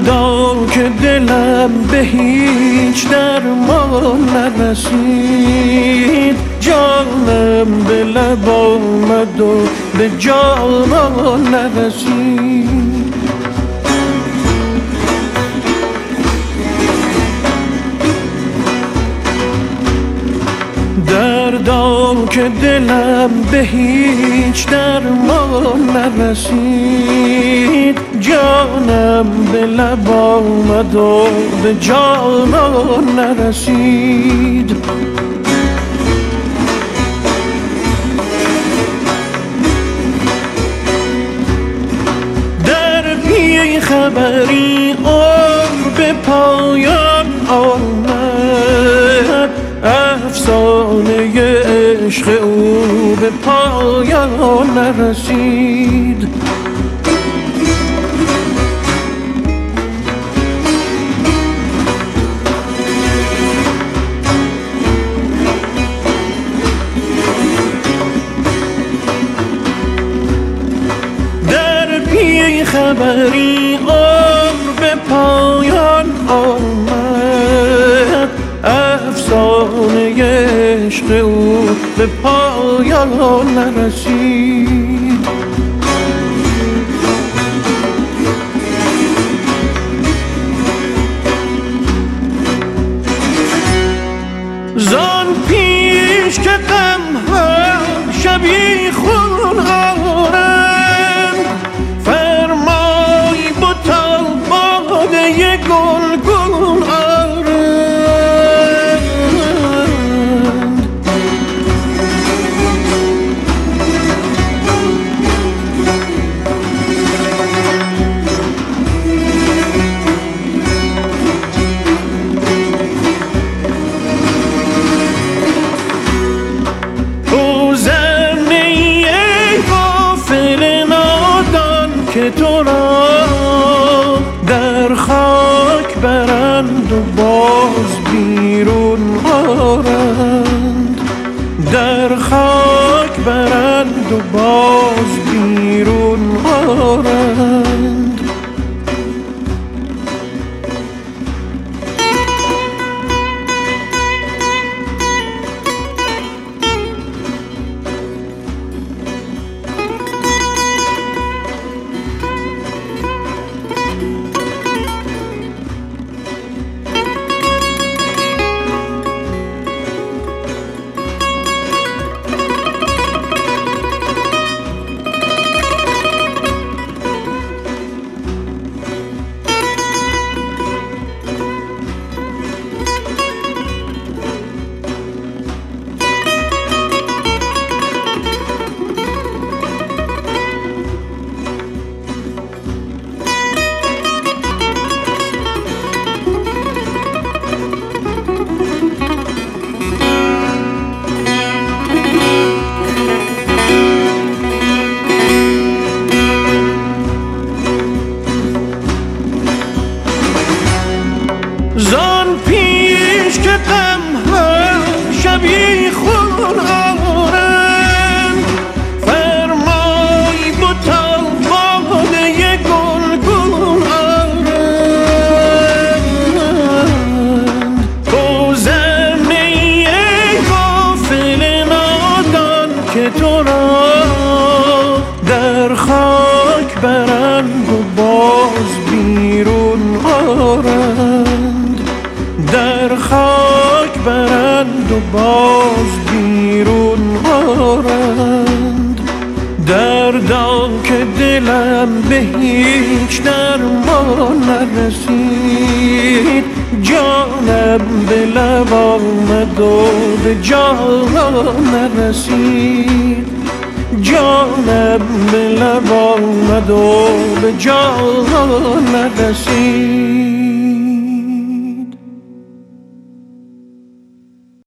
دردا که دلم به هیچ درمان نرسید، جانم به لب آمد و به جانان نرسید. دردا که دلم به هیچ درمان نرسید، جانم به لب آمد و به جانان نرسید. در بی خبری عمر به پایان آمد، افسانه عشق او به پایان نرسید. در بی خبری عمر به پایان آمد، افسانه عشق او به پایان نرسید. زان پیش که غم‌ها شبیخون آرند، فرمای بتا باده گلگون آرند. که تو را در خاک برند و باز بیرون آرند، در خاک برند و باز بیرون آرند. زان پیش که غم‌ها شبیخون آرند، فرمای بتا باده گلگون آرند. تو زمینه غافل نادان که تو را در خاک برند و باز بیرون آرند، در خاک برند و باز بیرون آرند. دردا که دلم به هیچ درمان نرسید، جانم به لب آمد و به جانان نرسید. جانم به لب آمد و به جانان نرسید.